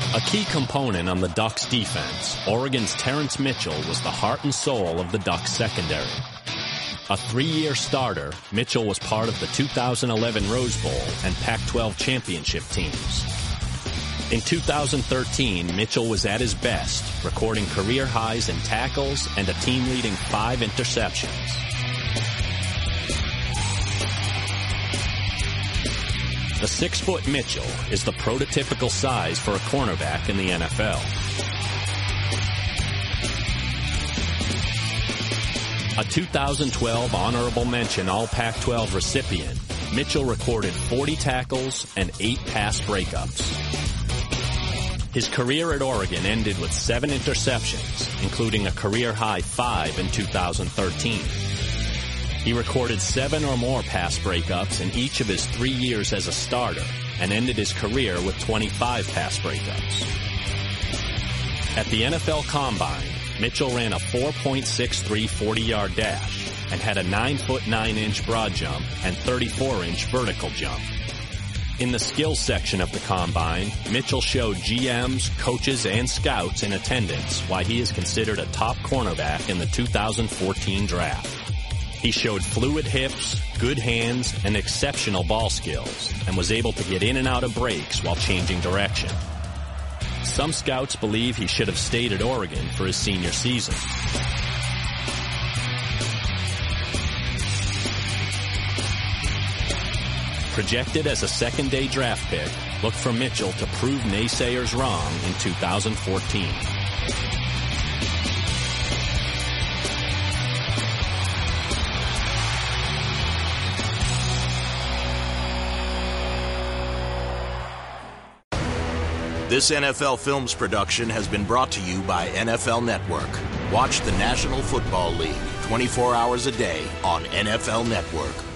A key component on the Ducks defense, Oregon's Terrence Mitchell was the heart and soul of the Ducks secondary. A 3-year starter, Mitchell was part of the 2011 Rose Bowl and Pac-12 championship teams. In 2013, Mitchell was at his best, recording career highs in tackles and a team-leading 5 interceptions. The 6-foot Mitchell is the prototypical size for a cornerback in the NFL. A 2012 honorable mention All-Pac-12 recipient, Mitchell recorded 40 tackles and 8 pass breakups. His career at Oregon ended with 7 interceptions, including a career-high 5 in 2013. He recorded 7 or more pass breakups in each of his 3 years as a starter and ended his career with 25 pass breakups. At the NFL Combine, Mitchell ran a 4.63 40-yard dash and had a 9-foot 9-inch broad jump and 34-inch vertical jump. In the skills section of the Combine, Mitchell showed GMs, coaches, and scouts in attendance why he is considered a top cornerback in the 2014 draft. He showed fluid hips, good hands, and exceptional ball skills, and was able to get in and out of breaks while changing direction. Some scouts believe he should have stayed at Oregon for his senior season. Projected as a second-day draft pick, look for Mitchell to prove naysayers wrong in 2014. This NFL Films production has been brought to you by NFL Network. Watch the National Football League 24 hours a day on NFL Network.